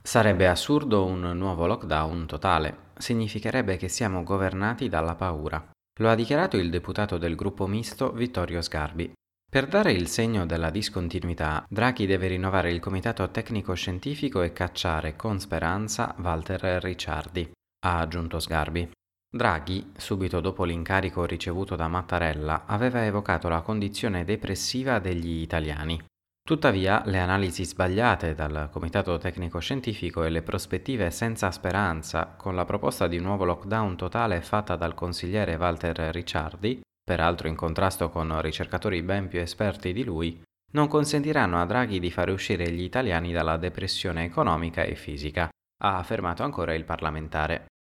Sarebbe assurdo un nuovo lockdown totale. Significherebbe che siamo governati dalla paura. Lo ha dichiarato il deputato del gruppo misto Vittorio Sgarbi. Per dare il segno della discontinuità, Draghi deve rinnovare il comitato tecnico-scientifico e cacciare con speranza Walter Ricciardi, ha aggiunto Sgarbi. Draghi, subito dopo l'incarico ricevuto da Mattarella, aveva evocato la condizione depressiva degli italiani. Tuttavia, le analisi sbagliate dal Comitato Tecnico Scientifico e le prospettive senza speranza, con la proposta di un nuovo lockdown totale fatta dal consigliere Walter Ricciardi, peraltro in contrasto con ricercatori ben più esperti di lui, non consentiranno a Draghi di fare uscire gli italiani dalla depressione economica e fisica, ha affermato ancora il parlamentare.